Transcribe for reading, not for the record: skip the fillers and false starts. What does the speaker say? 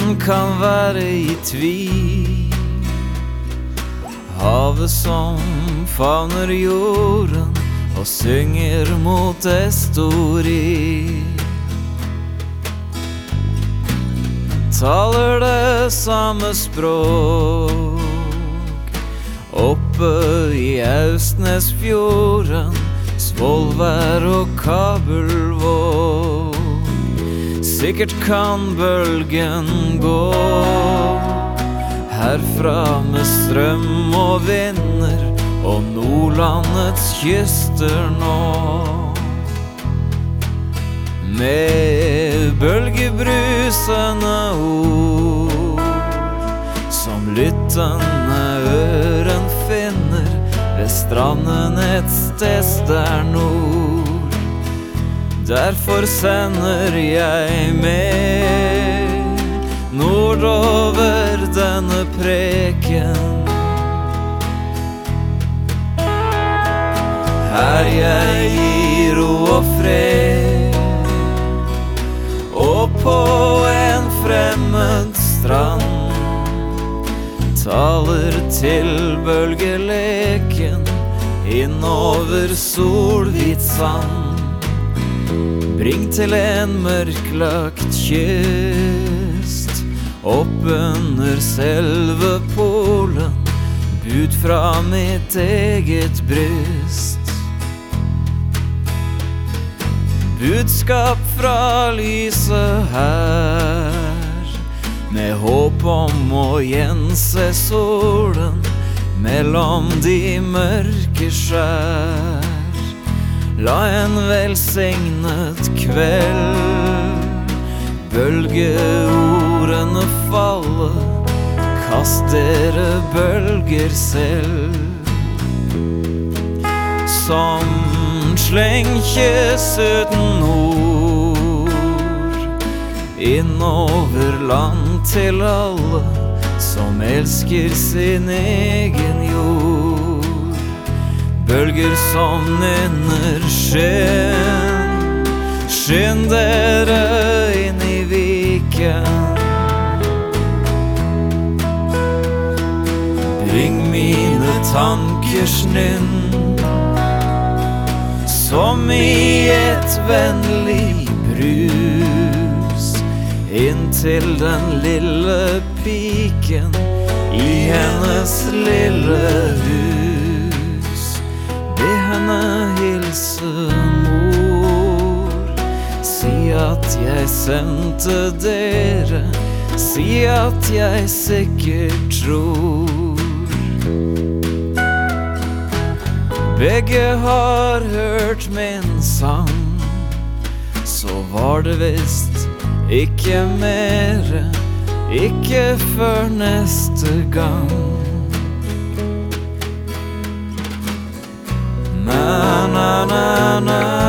kan være i tvil. Havet som favner jorden og synger mot estori. Taler det samme språk oppe i Austnesfjorden, Svolvær og Kabelvåg. Sikkert kan bølgen gå herfra med strøm og vinder og Nordlandets kyster nå. Med bølgebrusende ord som lyttende øren finner ved stranden et sted der nord. Derfor sender jeg med nordover denne preken. Her jeg gir ro og fred, og på en fremmed strand taler til bølgeleken innover solhvit sand. Bring til en mørklagt kyst opp under selve Polen, bud fra mitt eget bryst. Budskap fra lyset her, med håp om å gjense solen mellom de mørke skjær. La en velsignet kveld bølgeordene falle, kast dere bølger selv. Som slengkjøs uten ord, innover land til alle som elsker sin egen jord. Bølger som nynner skinn, skinn dere inn i viken. Bring mine tankers nynn, som i et vennlig brus, inn til den lille piken i hennes lille hus. Be henne hilse mor, si at jeg sendte dere, si at jeg sikkert tror. Begge har hørt min sang, så var det visst ikke mere, ikke før neste gang. Na na na na